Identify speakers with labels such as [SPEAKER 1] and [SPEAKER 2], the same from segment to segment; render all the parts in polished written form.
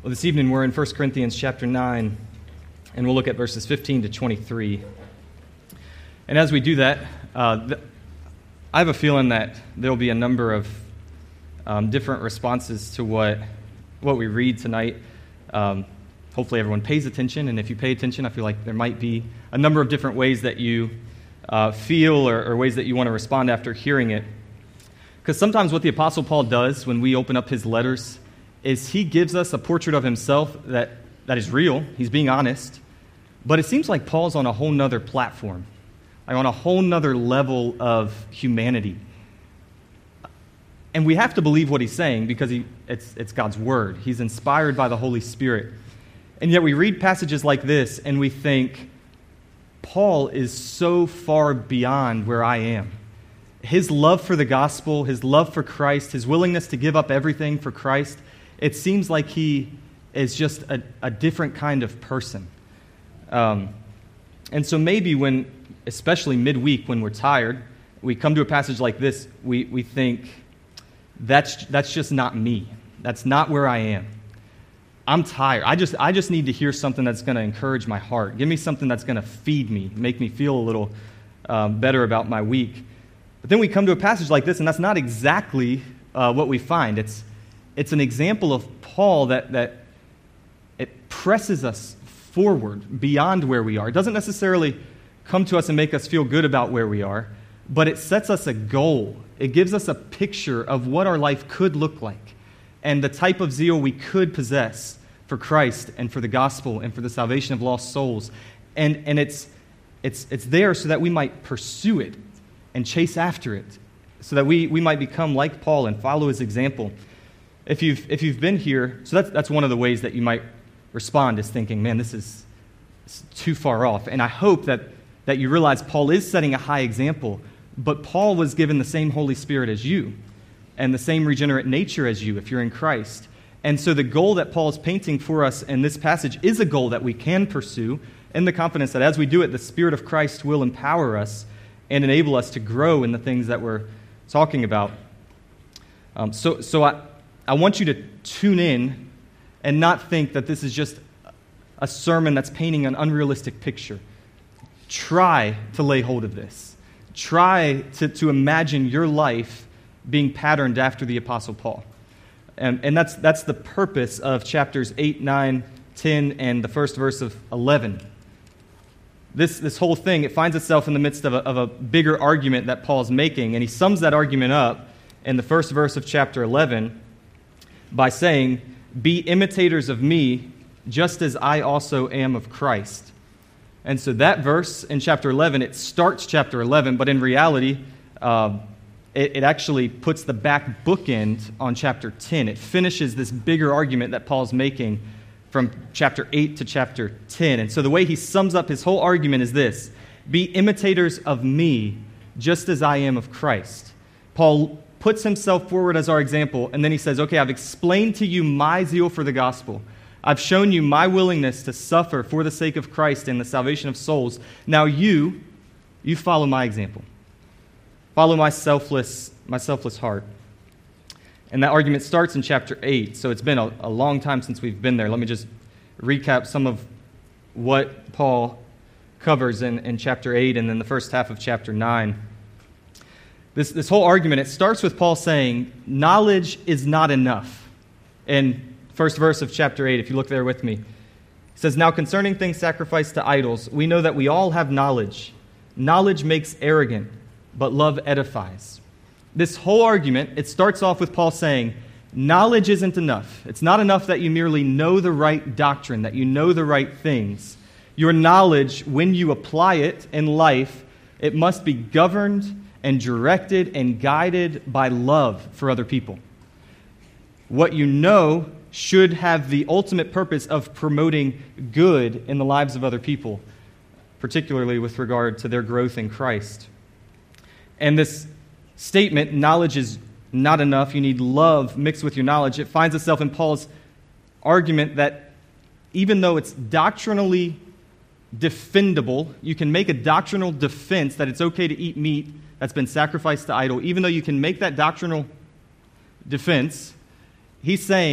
[SPEAKER 1] Well, this evening we're in 1 Corinthians chapter 9, and we'll look at verses 15 to 23. And as we do that, I have a feeling that there will be a number of different responses to what we read tonight. Hopefully everyone pays attention, and if you pay attention, I feel like there might be a number of different ways that you feel or ways that you want to respond after hearing it. Because sometimes what the Apostle Paul does when we open up his letters is he gives us a portrait of himself that is real. He's being honest. But it seems like Paul's on a whole nother platform, like on a whole nother level of humanity. And we have to believe what he's saying because it's God's word. He's inspired by the Holy Spirit. And yet we read passages like this and we think, Paul is so far beyond where I am. His love for the gospel, his love for Christ, his willingness to give up everything for Christ, it seems like he is just a different kind of person. And so maybe when, especially midweek when we're tired, we come to a passage like this, we think, that's just not me. That's not where I am. I'm tired. I just need to hear something that's going to encourage my heart. Give me something that's going to feed me, make me feel a little better about my week. But then we come to a passage like this, and that's not exactly what we find. It's an example of Paul that it presses us forward beyond where we are. It doesn't necessarily come to us and make us feel good about where we are, but it sets us a goal. It gives us a picture of what our life could look like and the type of zeal we could possess for Christ and for the gospel and for the salvation of lost souls. And it's there so that we might pursue it and chase after it, so that we might become like Paul and follow his example. If you've been here, so that's one of the ways that you might respond, is thinking, man, this is too far off. And I hope that you realize Paul is setting a high example, but Paul was given the same Holy Spirit as you and the same regenerate nature as you if you're in Christ. And so the goal that Paul is painting for us in this passage is a goal that we can pursue in the confidence that as we do it, the Spirit of Christ will empower us and enable us to grow in the things that we're talking about. So I want you to tune in and not think that this is just a sermon that's painting an unrealistic picture. Try to lay hold of this. Try to imagine your life being patterned after the Apostle Paul. And that's the purpose of chapters 8, 9, 10, and the first verse of 11. This whole thing, it finds itself in the midst of a bigger argument that Paul's making, and he sums that argument up in the first verse of chapter 11 by saying, "Be imitators of me, just as I also am of Christ." And so that verse in chapter 11, it starts chapter 11, but in reality, it actually puts the back bookend on chapter 10. It finishes this bigger argument that Paul's making from chapter 8 to chapter 10. And so the way he sums up his whole argument is this: be imitators of me, just as I am of Christ. Paul puts himself forward as our example, and then he says, okay, I've explained to you my zeal for the gospel. I've shown you my willingness to suffer for the sake of Christ and the salvation of souls. Now you follow my example. Follow my selfless heart. And that argument starts in chapter 8, so it's been a long time since we've been there. Let me just recap some of what Paul covers in chapter 8 and then the first half of chapter 9. This whole argument, it starts with Paul saying, knowledge is not enough. In first verse of chapter 8, if you look there with me, it says, "Now concerning things sacrificed to idols, we know that we all have knowledge. Knowledge makes arrogant, but love edifies." This whole argument, it starts off with Paul saying, knowledge isn't enough. It's not enough that you merely know the right doctrine, that you know the right things. Your knowledge, when you apply it in life, it must be governed and directed and guided by love for other people. What you know should have the ultimate purpose of promoting good in the lives of other people, particularly with regard to their growth in Christ. And this statement, knowledge is not enough, you need love mixed with your knowledge, it finds itself in Paul's argument that even though it's doctrinally defendable, you can make a doctrinal defense that it's okay to eat meat that's been sacrificed to idol, even though you can make that doctrinal defense, he's saying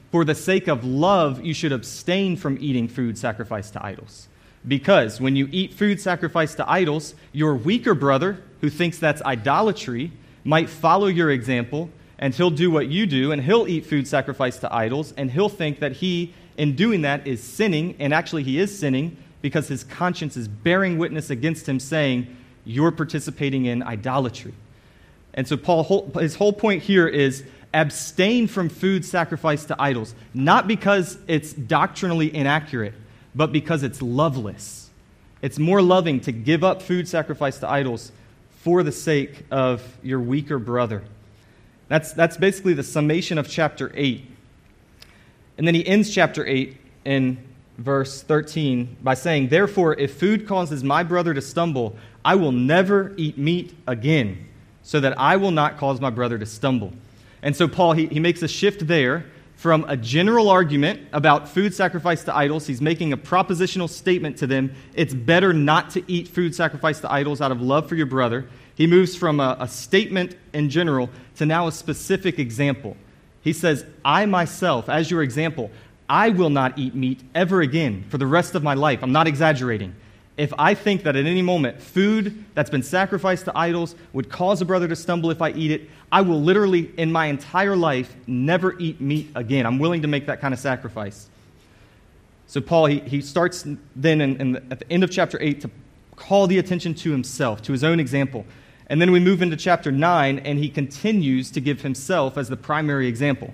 [SPEAKER 1] for the sake of love, you should abstain from eating food sacrificed to idols. Because when you eat food sacrificed to idols, your weaker brother, who thinks that's idolatry, might follow your example, and he'll do what you do, and he'll eat food sacrificed to idols, and he'll think that he, in doing that, is sinning, and actually he is sinning because his conscience is bearing witness against him, saying, you're participating in idolatry. And so his whole point here is abstain from food sacrificed to idols, not because it's doctrinally inaccurate, but because it's loveless. It's more loving to give up food sacrificed to idols for the sake of your weaker brother. That's basically the summation of chapter 8. And then he ends chapter 8 in verse 13 by saying, therefore, if food causes my brother to stumble, I will never eat meat again, so that I will not cause my brother to stumble. And so Paul, he makes a shift there from a general argument about food sacrificed to idols. He's making a propositional statement to them. It's better not to eat food sacrificed to idols out of love for your brother. He moves from a statement in general to now a specific example. He says, I myself, as your example, I will not eat meat ever again for the rest of my life. I'm not exaggerating. If I think that at any moment food that's been sacrificed to idols would cause a brother to stumble if I eat it, I will literally, in my entire life, never eat meat again. I'm willing to make that kind of sacrifice. So Paul, he starts then at the end of chapter 8 to call the attention to himself, to his own example. And then we move into chapter 9, and he continues to give himself as the primary example.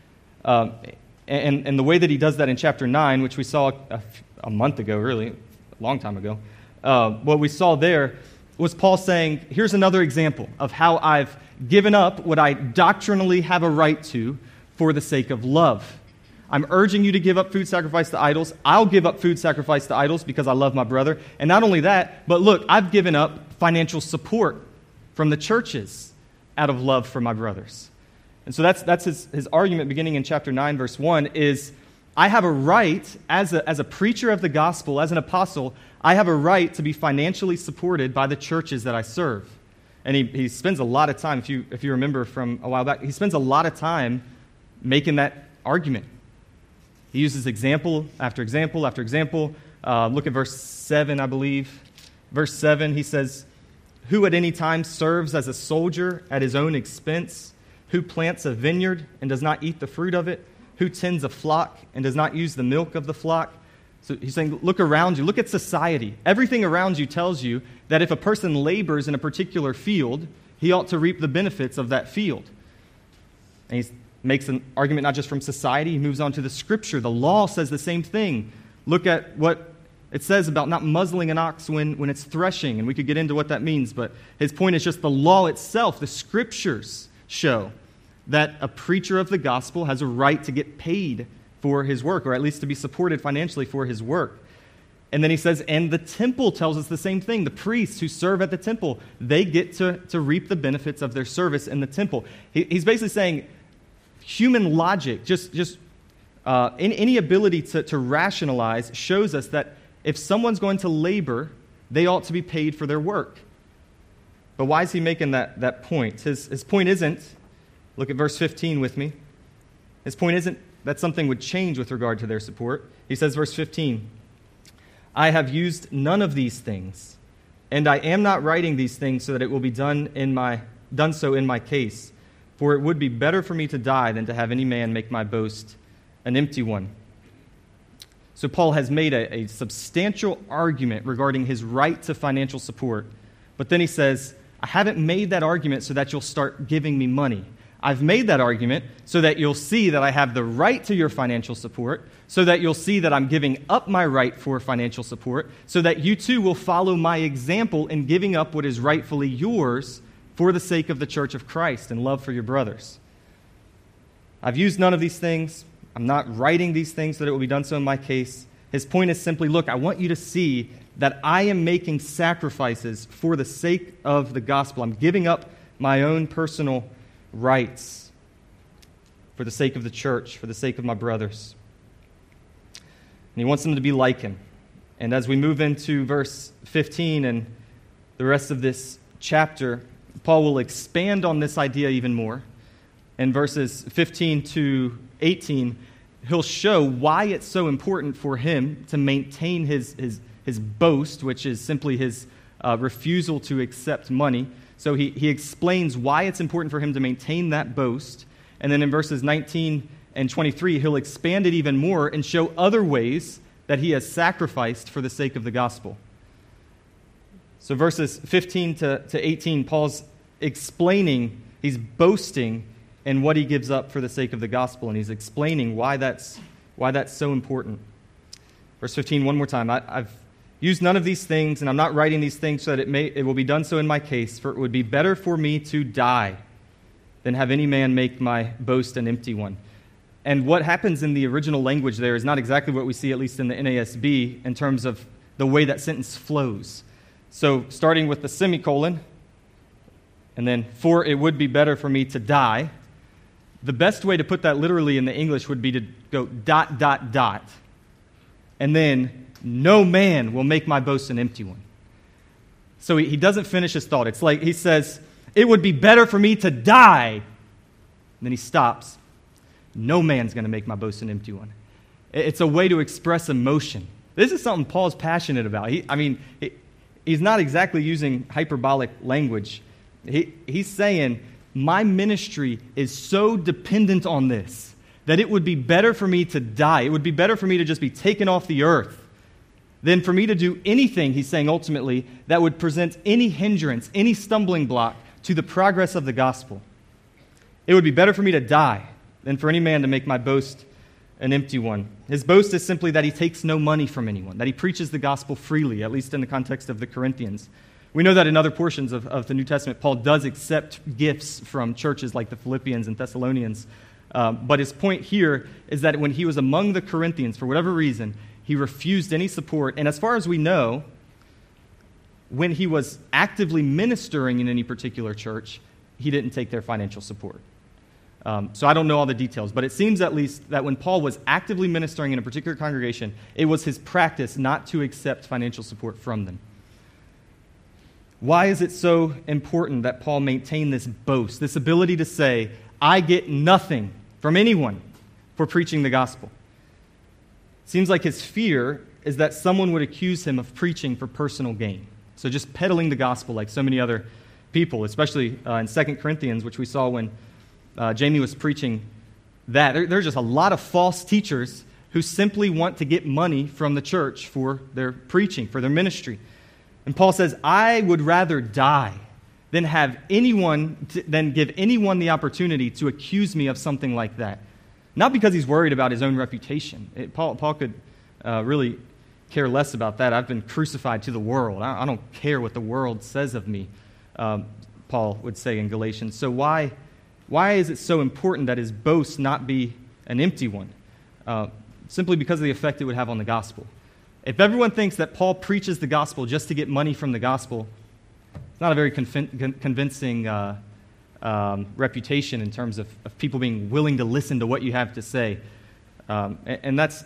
[SPEAKER 1] And the way that he does that in chapter 9, which we saw a month ago, really, a long time ago, what we saw there was Paul saying, here's another example of how I've given up what I doctrinally have a right to for the sake of love. I'm urging you to give up food sacrificed to idols. I'll give up food sacrificed to idols because I love my brother. And not only that, but look, I've given up financial support from the churches out of love for my brothers. And so that's his argument beginning in chapter 9, verse 1, is I have a right, as a preacher of the gospel, as an apostle, I have a right to be financially supported by the churches that I serve. And he spends a lot of time, if you remember from a while back, he spends a lot of time making that argument. He uses example after example after example. Look at verse 7, I believe. Verse 7, he says, who at any time serves as a soldier at his own expense, who plants a vineyard and does not eat the fruit of it, who tends a flock and does not use the milk of the flock. So he's saying, look around you. Look at society. Everything around you tells you that if a person labors in a particular field, he ought to reap the benefits of that field. And he makes an argument not just from society. He moves on to the Scripture. The law says the same thing. Look at what it says about not muzzling an ox when it's threshing, and we could get into what that means, but his point is just the law itself. The Scriptures show that a preacher of the gospel has a right to get paid for his work, or at least to be supported financially for his work. And then he says, and the temple tells us the same thing. The priests who serve at the temple, they get to reap the benefits of their service in the temple. He's basically saying human logic, any ability to rationalize shows us that if someone's going to labor, they ought to be paid for their work. But why is he making that point? His point isn't, look at verse 15 with me. His point isn't that something would change with regard to their support. He says, verse 15, I have used none of these things, and I am not writing these things so that it will be done so in my case. For it would be better for me to die than to have any man make my boast an empty one. So Paul has made a substantial argument regarding his right to financial support. But then he says, I haven't made that argument so that you'll start giving me money. I've made that argument so that you'll see that I have the right to your financial support, so that you'll see that I'm giving up my right for financial support, so that you too will follow my example in giving up what is rightfully yours for the sake of the church of Christ and love for your brothers. I've used none of these things. I'm not writing these things so that it will be done so in my case. His point is simply, look, I want you to see that I am making sacrifices for the sake of the gospel. I'm giving up my own personal rights for the sake of the church, for the sake of my brothers. And he wants them to be like him. And as we move into verse 15 and the rest of this chapter, Paul will expand on this idea even more. In verses 15 to 18, he'll show why it's so important for him to maintain his boast, which is simply his refusal to accept money. So he explains why it's important for him to maintain that boast. And then in verses 19 and 23, he'll expand it even more and show other ways that he has sacrificed for the sake of the gospel. So verses 15 to 18, Paul's explaining, he's boasting in what he gives up for the sake of the gospel, and he's explaining why that's so important. Verse 15, one more time. I've used none of these things, and I'm not writing these things so that it will be done so in my case, for it would be better for me to die than have any man make my boast an empty one. And what happens in the original language there is not exactly what we see, at least in the NASB, in terms of the way that sentence flows. So starting with the semicolon, and then, for it would be better for me to die, the best way to put that literally in the English would be to go ... And then, no man will make my boast an empty one. So he doesn't finish his thought. It's like he says, it would be better for me to die. And then he stops. No man's going to make my boast an empty one. It's a way to express emotion. This is something Paul's passionate about. He's not exactly using hyperbolic language. He's saying, my ministry is so dependent on this that it would be better for me to die. It would be better for me to just be taken off the earth than for me to do anything, he's saying ultimately, that would present any hindrance, any stumbling block to the progress of the gospel. It would be better for me to die than for any man to make my boast an empty one. His boast is simply that he takes no money from anyone, that he preaches the gospel freely, at least in the context of the Corinthians. We know that in other portions of the New Testament, Paul does accept gifts from churches like the Philippians and Thessalonians. But his point here is that when he was among the Corinthians, for whatever reason, he refused any support. And as far as we know, when he was actively ministering in any particular church, he didn't take their financial support. So I don't know all the details, but it seems at least that when Paul was actively ministering in a particular congregation, it was his practice not to accept financial support from them. Why is it so important that Paul maintain this boast, this ability to say, I get nothing from anyone for preaching the gospel? It seems like his fear is that someone would accuse him of preaching for personal gain. So just peddling the gospel like so many other people, especially in 2 Corinthians, which we saw when Jamie was preaching that. There's just a lot of false teachers who simply want to get money from the church for their preaching, for their ministry. And Paul says, I would rather die than give anyone the opportunity to accuse me of something like that. Not because he's worried about his own reputation. Paul could really care less about that. I've been crucified to the world. I don't care what the world says of me, Paul would say in Galatians. So why is it so important that his boast not be an empty one? Simply because of the effect it would have on the gospel. If everyone thinks that Paul preaches the gospel just to get money from the gospel, it's not a very convincing reputation in terms of people being willing to listen to what you have to say. And that's,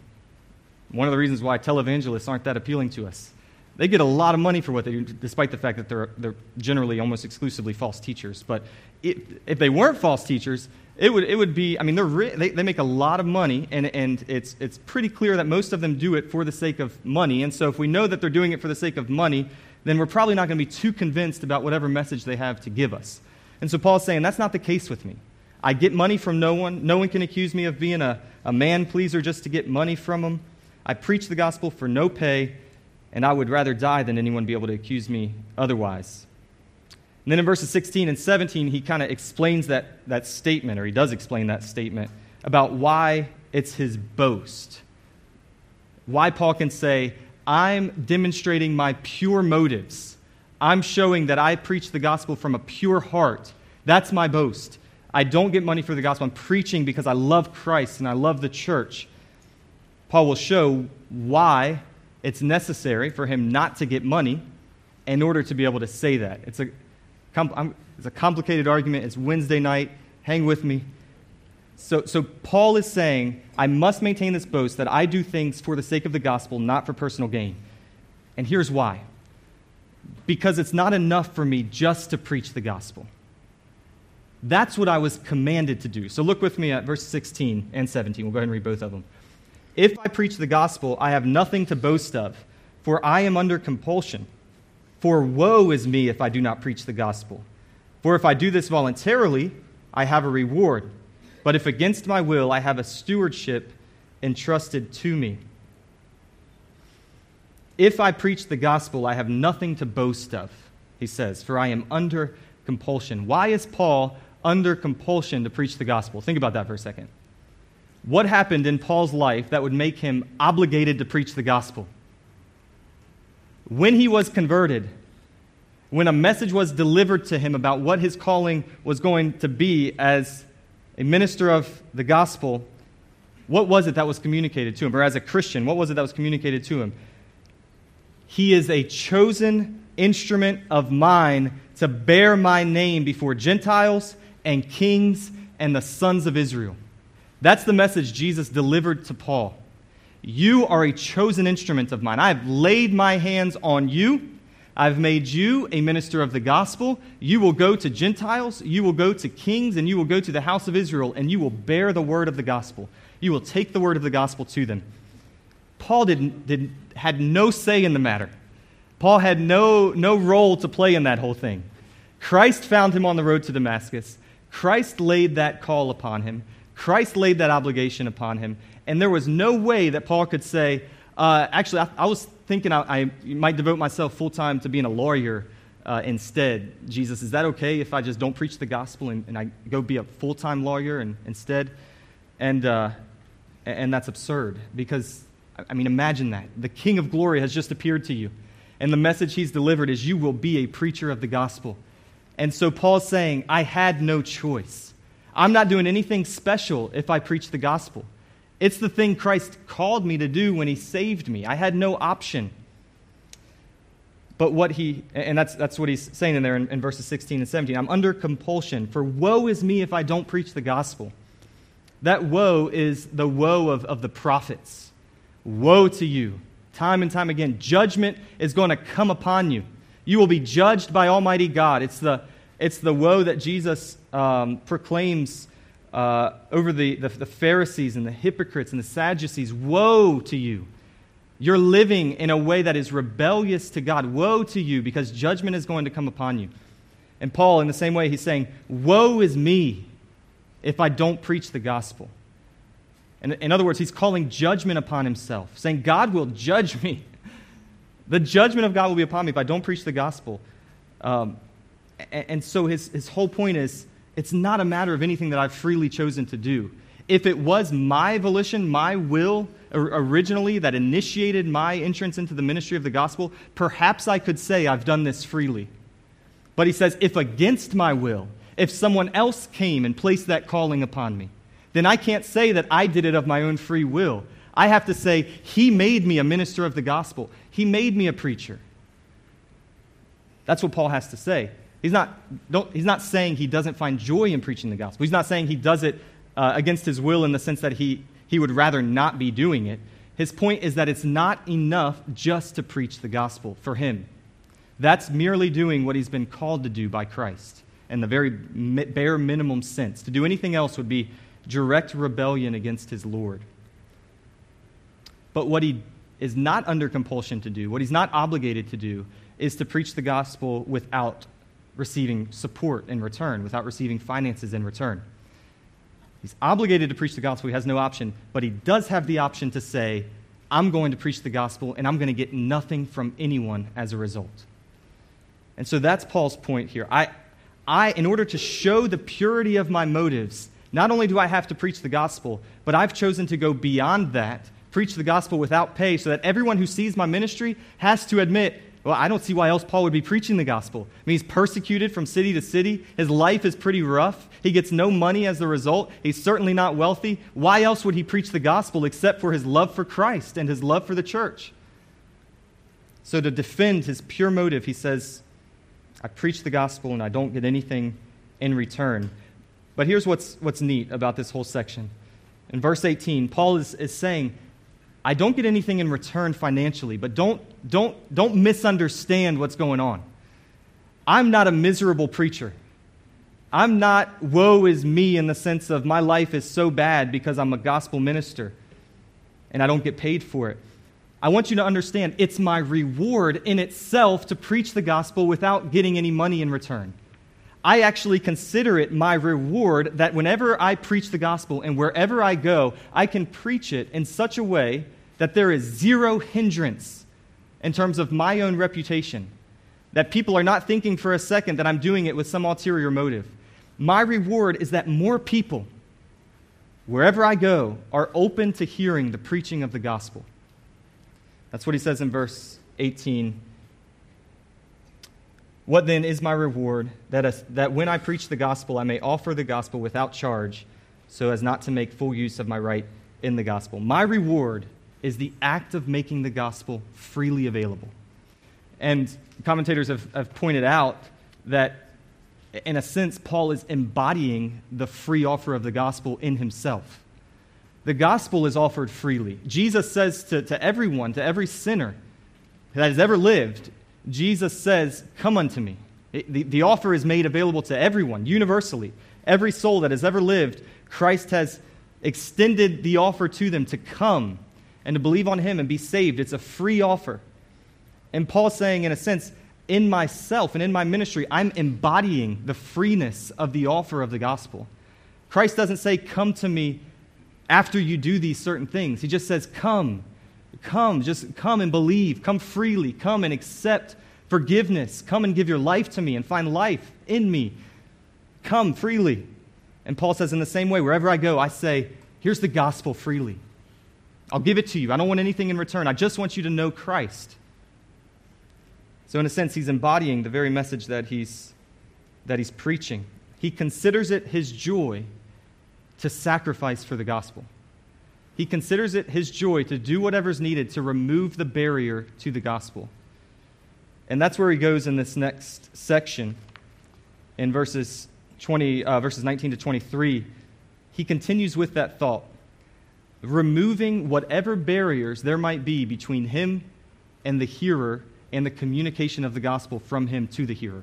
[SPEAKER 1] one of the reasons why televangelists aren't that appealing to us. They get a lot of money for what they do, despite the fact that they're generally almost exclusively false teachers. But if they weren't false teachers, it would be. They make a lot of money, and it's pretty clear that most of them do it for the sake of money. And so, if we know that they're doing it for the sake of money, then we're probably not going to be too convinced about whatever message they have to give us. And so, Paul's saying that's not the case with me. I get money from no one. No one can accuse me of being a man pleaser just to get money from them. I preach the gospel for no pay. And I would rather die than anyone be able to accuse me otherwise. And then in verses 16 and 17, he kind of explains that statement, or he does explain that statement, about why it's his boast. Why Paul can say, I'm demonstrating my pure motives. I'm showing that I preach the gospel from a pure heart. That's my boast. I don't get money for the gospel. I'm preaching because I love Christ and I love the church. Paul will show why it's necessary for him not to get money in order to be able to say that. It's a complicated argument. It's Wednesday night. Hang with me. So Paul is saying, I must maintain this boast that I do things for the sake of the gospel, not for personal gain. And here's why. Because it's not enough for me just to preach the gospel. That's what I was commanded to do. So look with me at verse 16 and 17. We'll go ahead and read both of them. If I preach the gospel, I have nothing to boast of, for I am under compulsion. For woe is me if I do not preach the gospel. For if I do this voluntarily, I have a reward. But if against my will, I have a stewardship entrusted to me. If I preach the gospel, I have nothing to boast of, he says, for I am under compulsion. Why is Paul under compulsion to preach the gospel? Think about that for a second. What happened in Paul's life that would make him obligated to preach the gospel? When he was converted, when a message was delivered to him about what his calling was going to be as a minister of the gospel, what was it that was communicated to him? Or as a Christian, what was it that was communicated to him? He is a chosen instrument of mine to bear my name before Gentiles and kings and the sons of Israel. That's the message Jesus delivered to Paul. You are a chosen instrument of mine. I have laid my hands on you. I've made you a minister of the gospel. You will go to Gentiles, you will go to kings, and you will go to the house of Israel, and you will bear the word of the gospel. You will take the word of the gospel to them. Paul had no say in the matter. Paul had no role to play in that whole thing. Christ found him on the road to Damascus. Christ laid that call upon him. Christ laid that obligation upon him. And there was no way that Paul could say, actually, I was thinking I might devote myself full-time to being a lawyer instead. Jesus, is that okay if I just don't preach the gospel and I go be a full-time lawyer instead? And that's absurd because, I mean, imagine that. The King of Glory has just appeared to you. And the message he's delivered is you will be a preacher of the gospel. And so Paul's saying, I had no choice. I'm not doing anything special if I preach the gospel. It's the thing Christ called me to do when he saved me. I had no option. But that's what he's saying in there in verses 16 and 17. I'm under compulsion, for woe is me if I don't preach the gospel. That woe is the woe of the prophets. Woe to you. Time and time again, judgment is going to come upon you. You will be judged by Almighty God. It's the woe that Jesus proclaims over the Pharisees and the hypocrites and the Sadducees. Woe to you. You're living in a way that is rebellious to God. Woe to you, because judgment is going to come upon you. And Paul, in the same way, he's saying, woe is me if I don't preach the gospel. And in other words, he's calling judgment upon himself, saying, God will judge me. The judgment of God will be upon me if I don't preach the gospel. And so his whole point is, it's not a matter of anything that I've freely chosen to do. If it was my volition, my will originally that initiated my entrance into the ministry of the gospel, perhaps I could say I've done this freely. But he says, if against my will, if someone else came and placed that calling upon me, then I can't say that I did it of my own free will. I have to say, he made me a minister of the gospel. He made me a preacher. That's what Paul has to say. He's not saying he doesn't find joy in preaching the gospel. He's not saying he does it against his will in the sense that he would rather not be doing it. His point is that it's not enough just to preach the gospel for him. That's merely doing what he's been called to do by Christ in the very bare minimum sense. To do anything else would be direct rebellion against his Lord. But what he is not under compulsion to do, what he's not obligated to do, is to preach the gospel without receiving support in return, without receiving finances in return. He's obligated to preach the gospel. He has no option, but he does have the option to say, I'm going to preach the gospel, and I'm going to get nothing from anyone as a result. And so that's Paul's point here. I, in order to show the purity of my motives, not only do I have to preach the gospel, but I've chosen to go beyond that, preach the gospel without pay, so that everyone who sees my ministry has to admit, well, I don't see why else Paul would be preaching the gospel. I mean, he's persecuted from city to city. His life is pretty rough. He gets no money as a result. He's certainly not wealthy. Why else would he preach the gospel except for his love for Christ and his love for the church? So to defend his pure motive, he says, I preach the gospel and I don't get anything in return. But here's what's neat about this whole section. In verse 18, Paul is saying, I don't get anything in return financially, but don't misunderstand what's going on. I'm not a miserable preacher. I'm not woe is me in the sense of my life is so bad because I'm a gospel minister and I don't get paid for it. I want you to understand it's my reward in itself to preach the gospel without getting any money in return. I actually consider it my reward that whenever I preach the gospel and wherever I go, I can preach it in such a way that there is zero hindrance in terms of my own reputation, that people are not thinking for a second that I'm doing it with some ulterior motive. My reward is that more people, wherever I go, are open to hearing the preaching of the gospel. That's what he says in verse 18. What then is my reward? That when I preach the gospel, I may offer the gospel without charge, so as not to make full use of my right in the gospel. My reward is the act of making the gospel freely available. And commentators have pointed out that, in a sense, Paul is embodying the free offer of the gospel in himself. The gospel is offered freely. Jesus says to everyone, to every sinner that has ever lived, Jesus says, come unto me. The offer is made available to everyone, universally. Every soul that has ever lived, Christ has extended the offer to them to come and to believe on him and be saved. It's a free offer. And Paul's saying, in a sense, in myself and in my ministry, I'm embodying the freeness of the offer of the gospel. Christ doesn't say, come to me after you do these certain things. He just says, come, just come and believe. Come freely. Come and accept forgiveness. Come and give your life to me and find life in me. Come freely. And Paul says in the same way, wherever I go, I say, here's the gospel freely. I'll give it to you. I don't want anything in return. I just want you to know Christ. So in a sense, he's embodying the very message that he's preaching. He considers it his joy to sacrifice for the gospel. He considers it his joy to do whatever's needed to remove the barrier to the gospel. And that's where he goes in this next section. In verses 19 to 23, he continues with that thought, removing whatever barriers there might be between him and the hearer and the communication of the gospel from him to the hearer.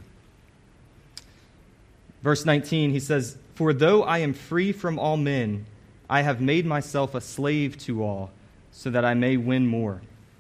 [SPEAKER 1] Verse 19, he says, for though I am free from all men, I have made myself a slave to all, so that I may win more.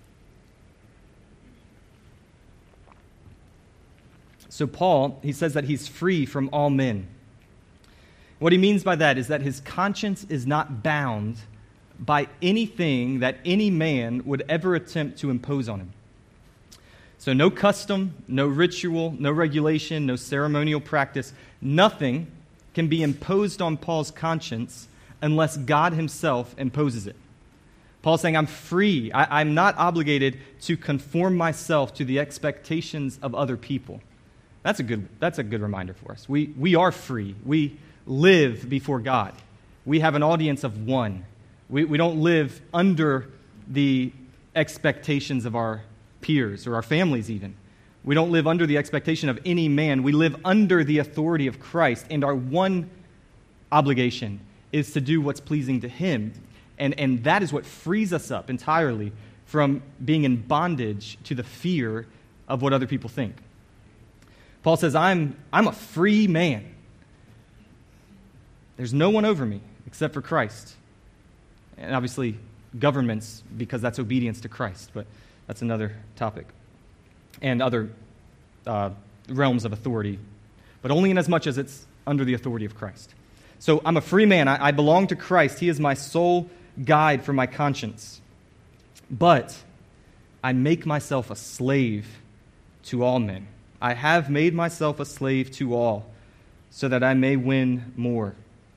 [SPEAKER 1] So Paul, he says that he's free from all men. What he means by that is that his conscience is not bound by anything that any man would ever attempt to impose on him. So no custom, no ritual, no regulation, no ceremonial practice, nothing can be imposed on Paul's conscience unless God himself imposes it. Paul's saying, I'm free. I'm not obligated to conform myself to the expectations of other people. That's a good reminder for us. We are free. We live before God. We have an audience of one. We don't live under the expectations of our peers or our families even. We don't live under the expectation of any man. We live under the authority of Christ, and our one obligation is to do what's pleasing to him. And that is what frees us up entirely from being in bondage to the fear of what other people think. Paul says, I'm a free man. There's no one over me except for Christ. And obviously, governments, because that's obedience to Christ, but that's another topic. And other realms of authority, but only in as much as it's under the authority of Christ. So I'm a free man. I belong to Christ. He is my sole guide for my conscience. But I make myself a slave to all men. I have made myself a slave to all, so that I may win more.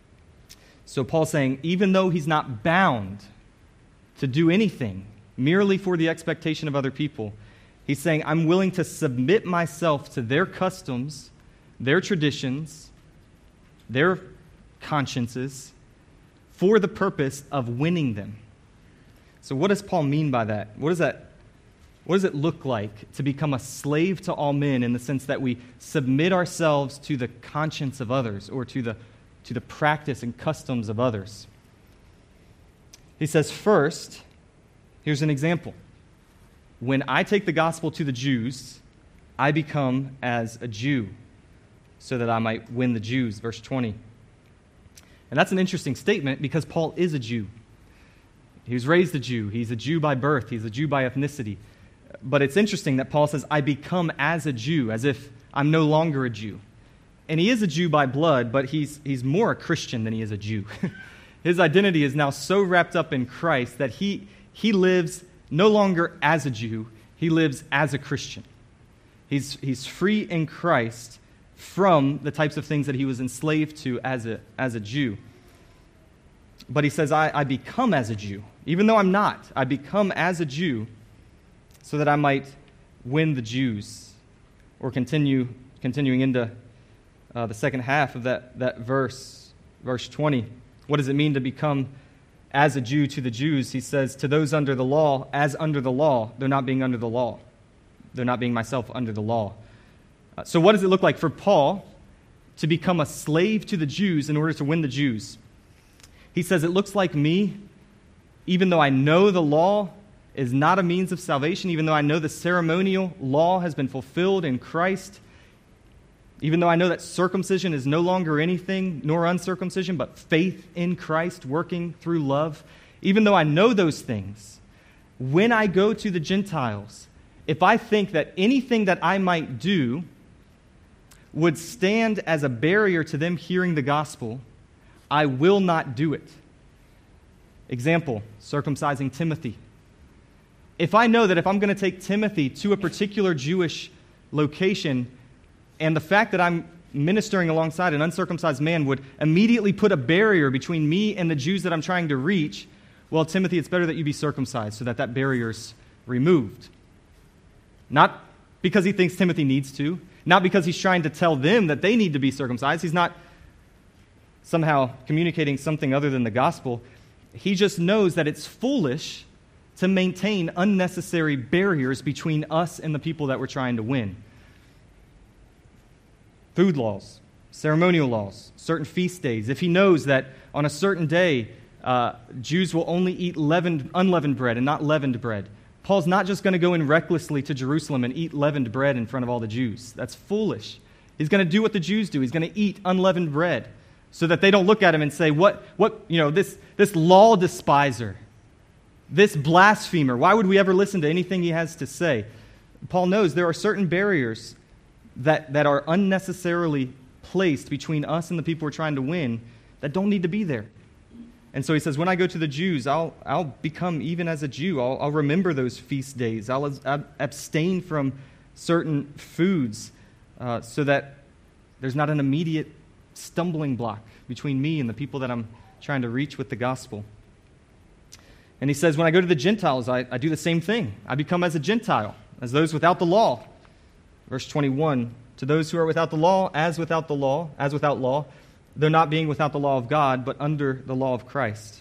[SPEAKER 1] So Paul's saying, even though he's not bound to do anything merely for the expectation of other people, he's saying, I'm willing to submit myself to their customs, their traditions, their consciences, for the purpose of winning them. So what does Paul mean by that? What does it look like to become a slave to all men in the sense that we submit ourselves to the conscience of others or to the practice and customs of others? He says, first, here's an example. When I take the gospel to the Jews, I become as a Jew. so that I might win the Jews, verse 20. And that's an interesting statement because Paul is a Jew. He was raised a Jew. He's a Jew by birth. He's a Jew by ethnicity. But it's interesting that Paul says, I become as a Jew, as if I'm no longer a Jew. And he is a Jew by blood, but he's more a Christian than he is a Jew. His identity is now so wrapped up in Christ that he lives no longer as a Jew, he lives as a Christian. He's free in Christ from the types of things that he was enslaved to as a Jew. But he says, I become as a Jew. Even though I'm not, I become as a Jew so that I might win the Jews. Or continuing into the second half of that verse 20. What does it mean to become as a Jew to the Jews? He says, to those under the law, as under the law, they're not being under the law. They're not being myself under the law. So what does it look like for Paul to become a slave to the Jews in order to win the Jews? He says, it looks like me, even though I know the law is not a means of salvation, even though I know the ceremonial law has been fulfilled in Christ, even though I know that circumcision is no longer anything, nor uncircumcision, but faith in Christ working through love, even though I know those things, when I go to the Gentiles, if I think that anything that I might do would stand as a barrier to them hearing the gospel, I will not do it. Example, circumcising Timothy. If I know that if I'm going to take Timothy to a particular Jewish location, and the fact that I'm ministering alongside an uncircumcised man would immediately put a barrier between me and the Jews that I'm trying to reach, well, Timothy, it's better that you be circumcised so that barrier's removed. Not because he thinks Timothy needs to, not because he's trying to tell them that they need to be circumcised. He's not somehow communicating something other than the gospel. He just knows that it's foolish to maintain unnecessary barriers between us and the people that we're trying to win. Food laws, ceremonial laws, certain feast days. If he knows that on a certain day, Jews will only eat unleavened bread and not leavened bread, Paul's not just going to go in recklessly to Jerusalem and eat leavened bread in front of all the Jews. That's foolish. He's going to do what the Jews do. He's going to eat unleavened bread so that they don't look at him and say, this law despiser, this blasphemer, why would we ever listen to anything he has to say? Paul knows there are certain barriers that are unnecessarily placed between us and the people we're trying to win that don't need to be there. And so he says, when I go to the Jews, I'll become even as a Jew. I'll remember those feast days. I'll abstain from certain foods so that there's not an immediate stumbling block between me and the people that I'm trying to reach with the gospel. And he says, when I go to the Gentiles, I do the same thing. I become as a Gentile, as those without the law. Verse 21, to those who are without the law, as without law, they're not being without the law of God, but under the law of Christ.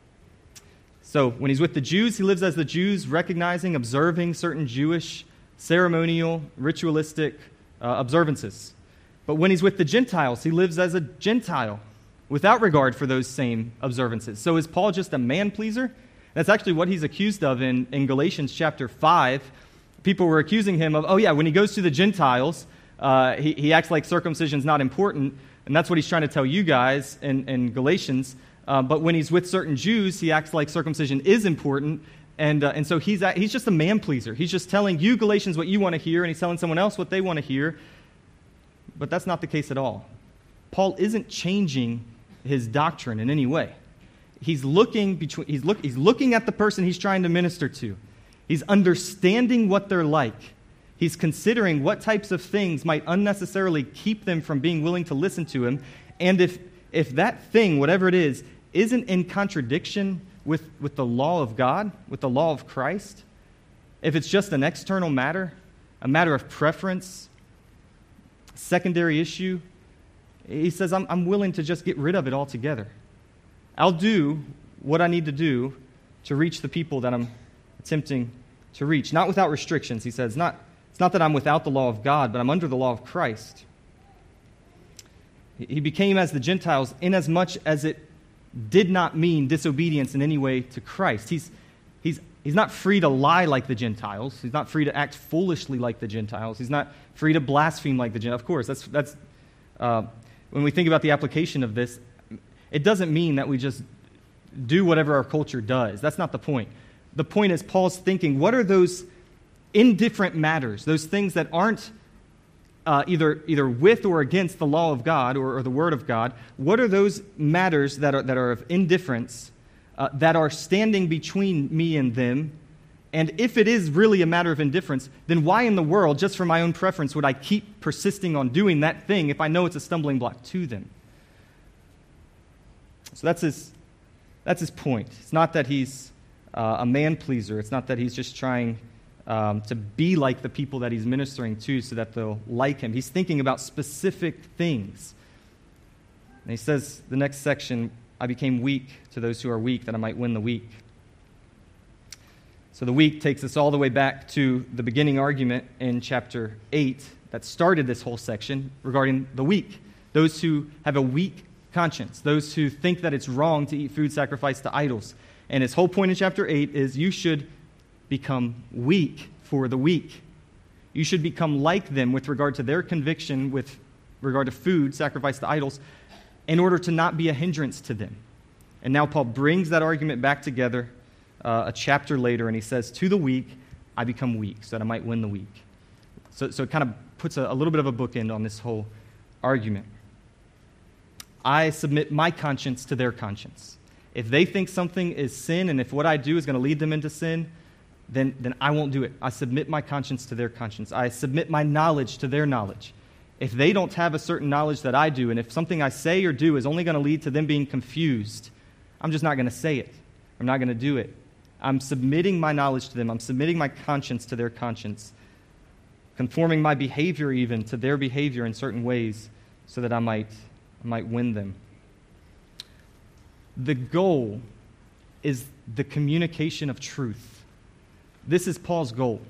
[SPEAKER 1] So when he's with the Jews, he lives as the Jews, recognizing, observing certain Jewish ceremonial, ritualistic observances. But when he's with the Gentiles, he lives as a Gentile, without regard for those same observances. So is Paul just a man-pleaser? That's actually what he's accused of in Galatians chapter 5. People were accusing him of, when he goes to the Gentiles, he acts like circumcision's not important, and that's what he's trying to tell you guys in Galatians. But when he's with certain Jews, he acts like circumcision is important, and so he's just a man-pleaser. He's just telling you, Galatians, what you want to hear, and he's telling someone else what they want to hear. But that's not the case at all. Paul isn't changing his doctrine in any way. He's looking at the person he's trying to minister to. He's understanding what they're like. He's considering what types of things might unnecessarily keep them from being willing to listen to him. And if that thing, whatever it is, isn't in contradiction with the law of God, with the law of Christ, if it's just an external matter, a matter of preference, secondary issue, he says, I'm willing to just get rid of it altogether. I'll do what I need to do to reach the people that I'm attempting to reach. Not without restrictions, he says. It's not that I'm without the law of God, but I'm under the law of Christ. He became as the Gentiles inasmuch as it did not mean disobedience in any way to Christ. He's not free to lie like the Gentiles. He's not free to act foolishly like the Gentiles. He's not free to blaspheme like the Gentiles. Of course, when we think about the application of this, it doesn't mean that we just do whatever our culture does. That's not the point. The point is Paul's thinking, what are those indifferent matters, those things that aren't either with or against the law of God or the Word of God? What are those matters that are of indifference, that are standing between me and them? And if it is really a matter of indifference, then why in the world, just for my own preference, would I keep persisting on doing that thing if I know it's a stumbling block to them? So that's his point. It's not that he's a man-pleaser. It's not that he's just trying to be like the people that he's ministering to so that they'll like him. He's thinking about specific things. And he says, the next section, I became weak to those who are weak, that I might win the weak. So the weak takes us all the way back to the beginning argument in chapter 8 that started this whole section regarding the weak, those who have a weak conscience, those who think that it's wrong to eat food sacrificed to idols. And his whole point in chapter 8 is you should become weak for the weak. You should become like them with regard to their conviction with regard to food sacrificed to idols in order to not be a hindrance to them. And now Paul brings that argument back together a chapter later, and he says, to the weak, I become weak, so that I might win the weak. So it kind of puts a little bit of a bookend on this whole argument. I submit my conscience to their conscience. If they think something is sin, and if what I do is going to lead them into sin, then I won't do it. I submit my conscience to their conscience. I submit my knowledge to their knowledge. If they don't have a certain knowledge that I do, and if something I say or do is only going to lead to them being confused, I'm just not going to say it. I'm not going to do it. I'm submitting my knowledge to them. I'm submitting my conscience to their conscience, conforming my behavior even to their behavior in certain ways so that I might win them. The goal is the communication of truth. This is Paul's goal.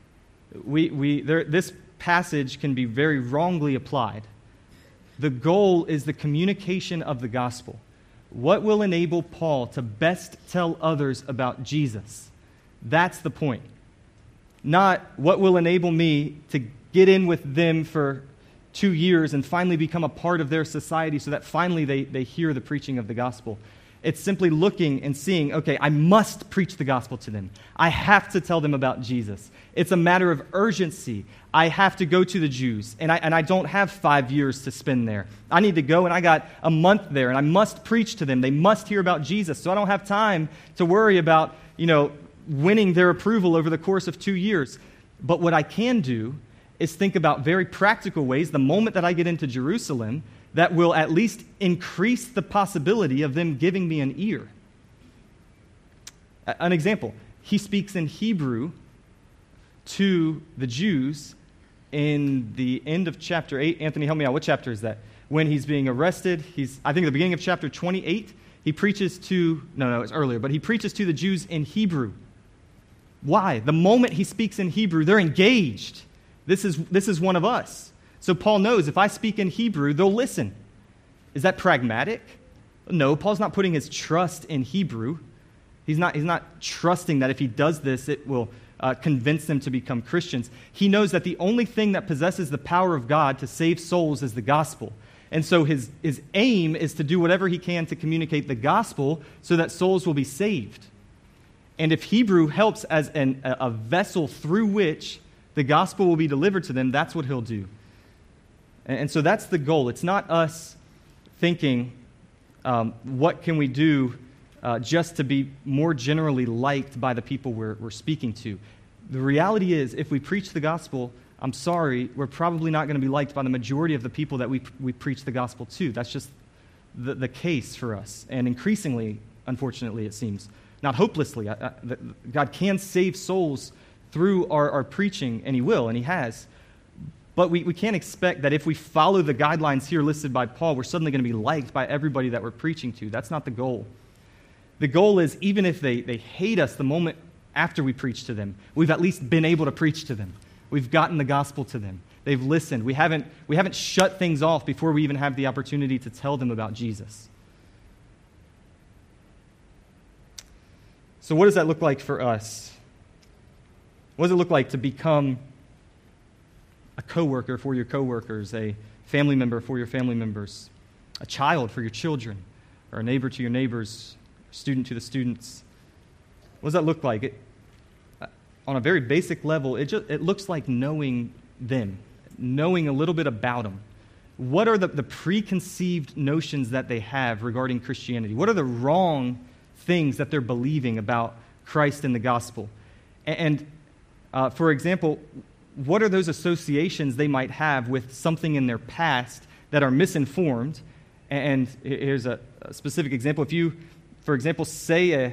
[SPEAKER 1] This passage can be very wrongly applied. The goal is the communication of the gospel. What will enable Paul to best tell others about Jesus? That's the point. Not what will enable me to get in with them for 2 years and finally become a part of their society so that finally they hear the preaching of the gospel. It's simply looking and seeing, okay, I must preach the gospel to them. I have to tell them about Jesus. It's a matter of urgency. I have to go to the Jews, and I don't have 5 years to spend there. I need to go, and I got a month there, and I must preach to them. They must hear about Jesus, so I don't have time to worry about, winning their approval over the course of 2 years. But what I can do is think about very practical ways the moment that I get into Jerusalem that will at least increase the possibility of them giving me an ear. An example, he speaks in Hebrew to the Jews in the end of chapter 8. Anthony, help me out. What chapter is that? When he's being arrested, I think at the beginning of chapter 28, he preaches to, it's earlier, but he preaches to the Jews in Hebrew. Why? The moment he speaks in Hebrew, they're engaged. This is one of us. So Paul knows if I speak in Hebrew, they'll listen. Is that pragmatic? No, Paul's not putting his trust in Hebrew. He's not trusting that if he does this, it will convince them to become Christians. He knows that the only thing that possesses the power of God to save souls is the gospel. And so his aim is to do whatever he can to communicate the gospel so that souls will be saved. And if Hebrew helps as a vessel through which the gospel will be delivered to them, that's what he'll do. And so that's the goal. It's not us thinking, what can we do just to be more generally liked by the people we're speaking to. The reality is, if we preach the gospel, I'm sorry, we're probably not going to be liked by the majority of the people that we preach the gospel to. That's just the case for us. And increasingly, unfortunately, it seems. Not hopelessly. God can save souls through our preaching, and he will, and he has. But we can't expect that if we follow the guidelines here listed by Paul, we're suddenly going to be liked by everybody that we're preaching to. That's not the goal. The goal is, even if they hate us the moment after we preach to them, we've at least been able to preach to them. We've gotten the gospel to them. They've listened. We haven't shut things off before we even have the opportunity to tell them about Jesus. So what does that look like for us? What does it look like to become a coworker for your coworkers, a family member for your family members, a child for your children, or a neighbor to your neighbors, student to the students. What does that look like? On a very basic level, it looks like knowing them, knowing a little bit about them. What are the preconceived notions that they have regarding Christianity? What are the wrong things that they're believing about Christ and the gospel? And for example, what are those associations they might have with something in their past that are misinformed? And here's a specific example. If you, for example, say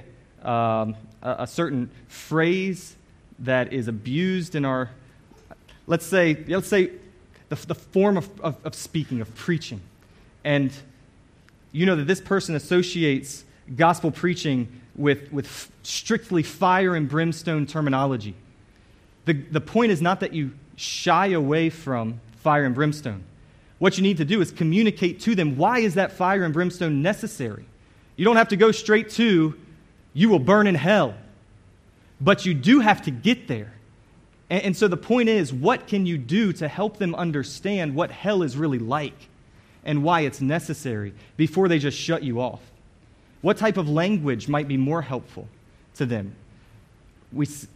[SPEAKER 1] a certain phrase that is abused in our, let's say the form of speaking, of preaching, and you know that this person associates gospel preaching with strictly fire and brimstone terminology. The point is not that you shy away from fire and brimstone. What you need to do is communicate to them, why is that fire and brimstone necessary? You don't have to go straight to, you will burn in hell. But you do have to get there. And so the point is, what can you do to help them understand what hell is really like and why it's necessary before they just shut you off? What type of language might be more helpful to them? If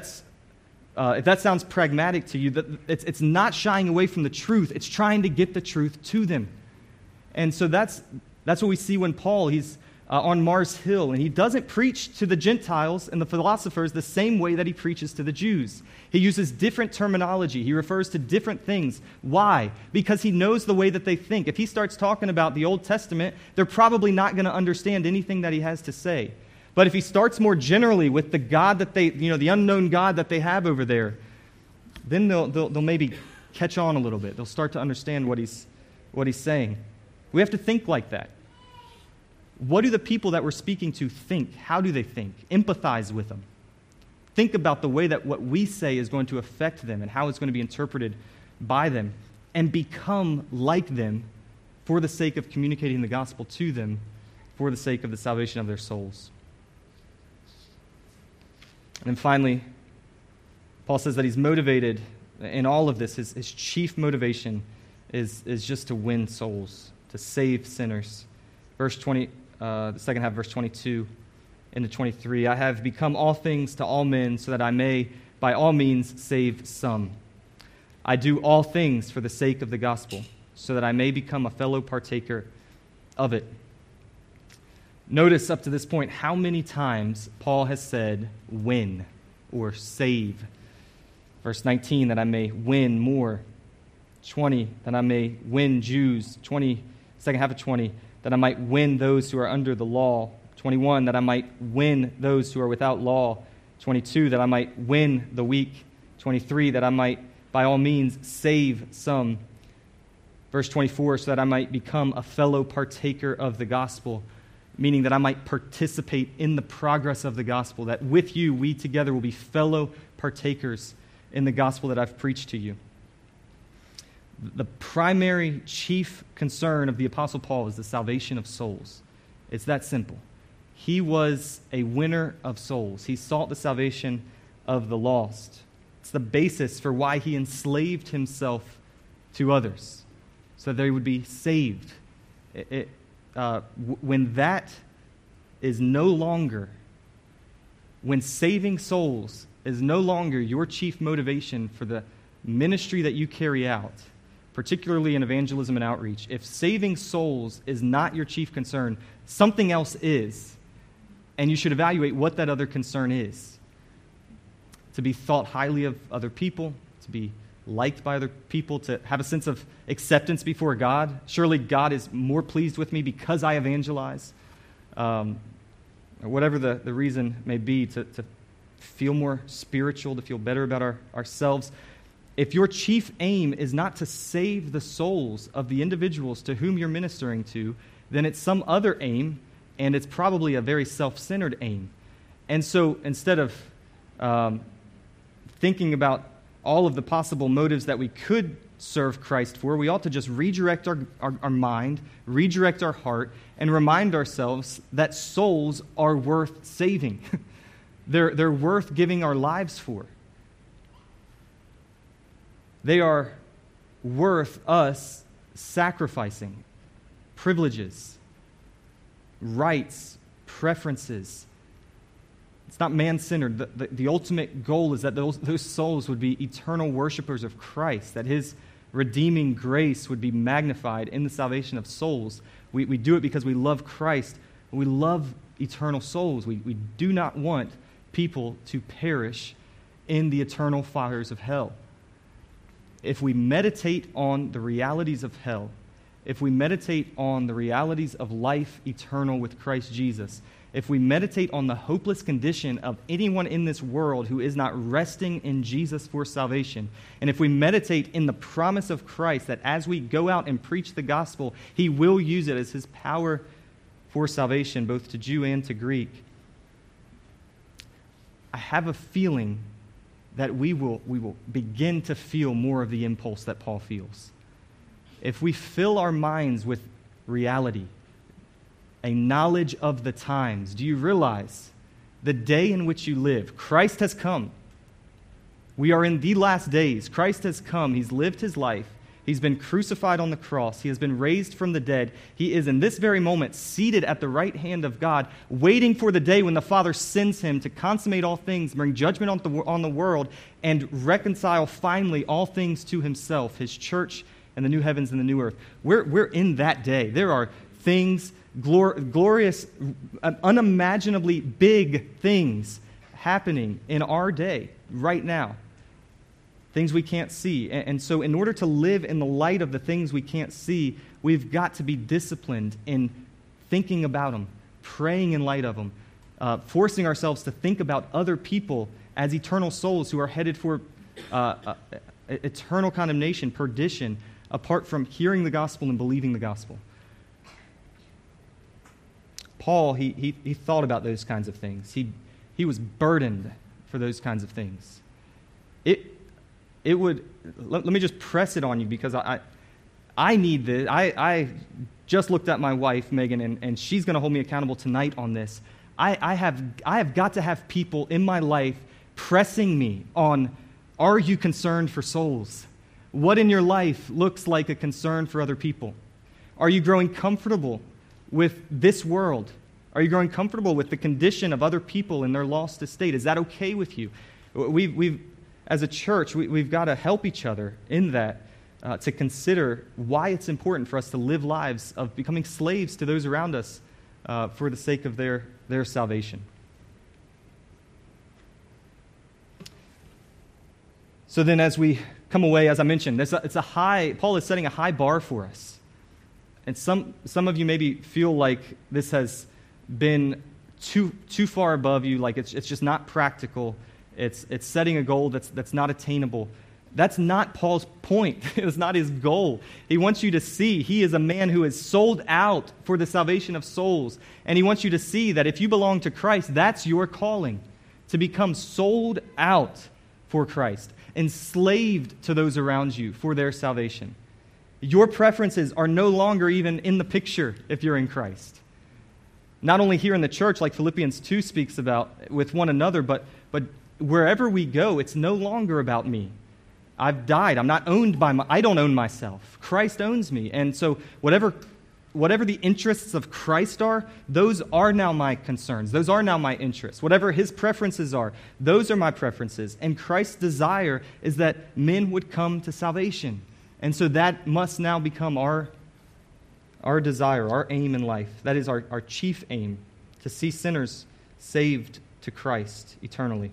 [SPEAKER 1] that sounds pragmatic to you, it's not shying away from the truth. It's trying to get the truth to them. And so that's what we see when Paul, he's on Mars Hill, and he doesn't preach to the Gentiles and the philosophers the same way that he preaches to the Jews. He uses different terminology. He refers to different things. Why? Because he knows the way that they think. If he starts talking about the Old Testament, they're probably not going to understand anything that he has to say. But if he starts more generally with the God that the unknown God that they have over there, then they'll maybe catch on a little bit. They'll start to understand what he's saying. We have to think like that. What do the people that we're speaking to think? How do they think? Empathize with them. Think about the way that what we say is going to affect them and how it's going to be interpreted by them, and become like them for the sake of communicating the gospel to them, for the sake of the salvation of their souls. And then finally, Paul says that he's motivated in all of this. His chief motivation is just to win souls, to save sinners. Verse 20. The second half, verse 22 into 23. I have become all things to all men so that I may by all means save some. I do all things for the sake of the gospel so that I may become a fellow partaker of it. Notice up to this point how many times Paul has said win or save. Verse 19, that I may win more. 20, that I may win Jews. 20, second half of 20, that I might win those who are under the law. 21, that I might win those who are without law. 22, that I might win the weak. 23, that I might by all means save some. Verse 24, so that I might become a fellow partaker of the gospel, meaning that I might participate in the progress of the gospel, that with you, we together will be fellow partakers in the gospel that I've preached to you. The primary chief concern of the Apostle Paul is the salvation of souls. It's that simple. He was a winner of souls. He sought the salvation of the lost. It's the basis for why he enslaved himself to others, so that they would be saved. When that is no longer, when saving souls is no longer your chief motivation for the ministry that you carry out, particularly in evangelism and outreach, if saving souls is not your chief concern, something else is, and you should evaluate what that other concern is. To be thought highly of other people, to be liked by other people, to have a sense of acceptance before God. Surely God is more pleased with me because I evangelize. Or whatever the reason may be, to feel more spiritual, to feel better about ourselves. If your chief aim is not to save the souls of the individuals to whom you're ministering to, then it's some other aim, and it's probably a very self-centered aim. And so instead of thinking about all of the possible motives that we could serve Christ for, we ought to just redirect our mind, redirect our heart, and remind ourselves that souls are worth saving. They're worth giving our lives for. They are worth us sacrificing privileges, rights, preferences. It's not man-centered. The ultimate goal is that those souls would be eternal worshipers of Christ, that his redeeming grace would be magnified in the salvation of souls. We do it because we love Christ. We love eternal souls. We do not want people to perish in the eternal fires of hell. If we meditate on the realities of hell, if we meditate on the realities of life eternal with Christ Jesus, if we meditate on the hopeless condition of anyone in this world who is not resting in Jesus for salvation, and if we meditate in the promise of Christ that as we go out and preach the gospel, he will use it as his power for salvation, both to Jew and to Greek, I have a feeling that we will begin to feel more of the impulse that Paul feels. If we fill our minds with reality, a knowledge of the times, do you realize the day in which you live? Christ has come. We are in the last days. Christ has come. He's lived his life. He's been crucified on the cross. He has been raised from the dead. He is in this very moment seated at the right hand of God, waiting for the day when the Father sends him to consummate all things, bring judgment on the world, and reconcile finally all things to himself, his church and the new heavens and the new earth. We're in that day. There are things, glorious, unimaginably big things happening in our day right now. Things we can't see. And so in order to live in the light of the things we can't see, we've got to be disciplined in thinking about them, praying in light of them, forcing ourselves to think about other people as eternal souls who are headed for eternal condemnation, perdition, apart from hearing the gospel and believing the gospel. Paul, he thought about those kinds of things. He was burdened for those kinds of things. It would, let me just press it on you because I need this. I just looked at my wife, Megan, and she's going to hold me accountable tonight on this. I have got to have people in my life pressing me on, are you concerned for souls? What in your life looks like a concern for other people? Are you growing comfortable with this world? Are you growing comfortable with the condition of other people in their lost estate? Is that okay with you? We've as a church, we've got to help each other in that to consider why it's important for us to live lives of becoming slaves to those around us for the sake of their salvation. So then as we come away, as I mentioned, Paul is setting a high bar for us. And some of you maybe feel like this has been too far above you, like it's just not practical. It's setting a goal that's not attainable. That's not Paul's point. It's not his goal. He wants you to see he is a man who is sold out for the salvation of souls. And he wants you to see that if you belong to Christ, that's your calling, to become sold out for Christ, enslaved to those around you for their salvation. Your preferences are no longer even in the picture if you're in Christ. Not only here in the church, like Philippians 2 speaks about, with one another, but wherever we go, it's no longer about me. I've died. I'm not owned by I don't own myself. Christ owns me. And so whatever the interests of Christ are, those are now my concerns. Those are now my interests. Whatever his preferences are, those are my preferences. And Christ's desire is that men would come to salvation. And so that must now become our desire, our aim in life. That is our chief aim, to see sinners saved to Christ eternally.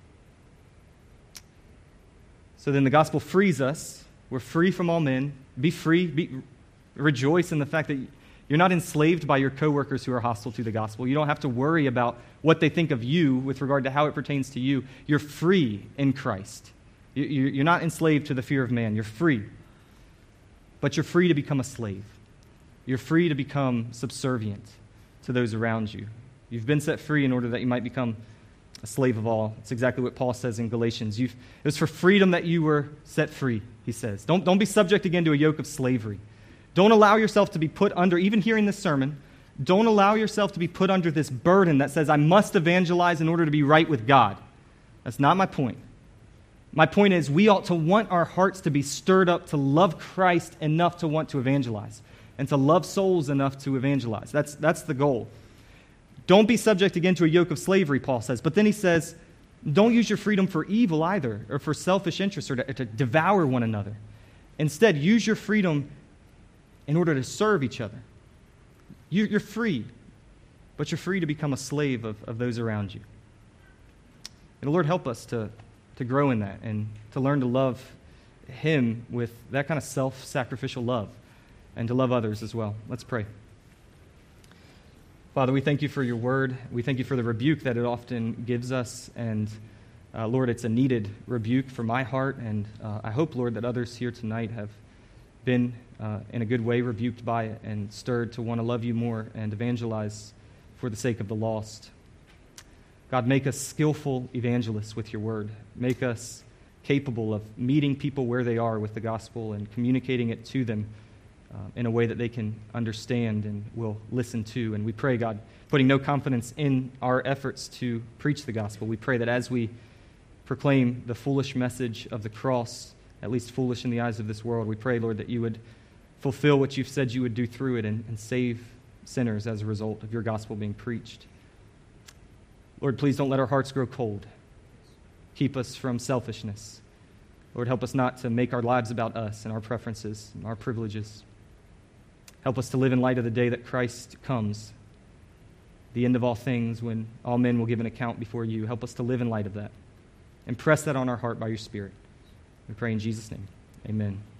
[SPEAKER 1] So then the gospel frees us. We're free from all men. Be free. Rejoice in the fact that you're not enslaved by your coworkers who are hostile to the gospel. You don't have to worry about what they think of you with regard to how it pertains to you. You're free in Christ. You're not enslaved to the fear of man. You're free. But you're free to become a slave. You're free to become subservient to those around you. You've been set free in order that you might become a slave of all. It's exactly what Paul says in Galatians. It was for freedom that you were set free, he says. Don't be subject again to a yoke of slavery. Don't allow yourself to be put under, even hearing this sermon, don't allow yourself to be put under this burden that says, I must evangelize in order to be right with God. That's not my point. My point is, we ought to want our hearts to be stirred up to love Christ enough to want to evangelize and to love souls enough to evangelize. That's the goal. Don't be subject again to a yoke of slavery, Paul says. But then he says, don't use your freedom for evil either, or for selfish interests, or to devour one another. Instead, use your freedom in order to serve each other. You're free, but you're free to become a slave of those around you. And the Lord, help us to grow in that and to learn to love Him with that kind of self-sacrificial love and to love others as well. Let's pray. Father, we thank you for your word. We thank you for the rebuke that it often gives us. And Lord, it's a needed rebuke for my heart. And I hope, Lord, that others here tonight have been in a good way rebuked by it and stirred to want to love you more and evangelize for the sake of the lost. God, make us skillful evangelists with your word. Make us capable of meeting people where they are with the gospel and communicating it to them in a way that they can understand and will listen to. And we pray, God, putting no confidence in our efforts to preach the gospel, we pray that as we proclaim the foolish message of the cross, at least foolish in the eyes of this world, we pray, Lord, that you would fulfill what you've said you would do through it and save sinners as a result of your gospel being preached. Lord, please don't let our hearts grow cold. Keep us from selfishness. Lord, help us not to make our lives about us and our preferences and our privileges. Help us to live in light of the day that Christ comes, the end of all things, when all men will give an account before you. Help us to live in light of that. Impress that on our heart by your Spirit. We pray in Jesus' name. Amen.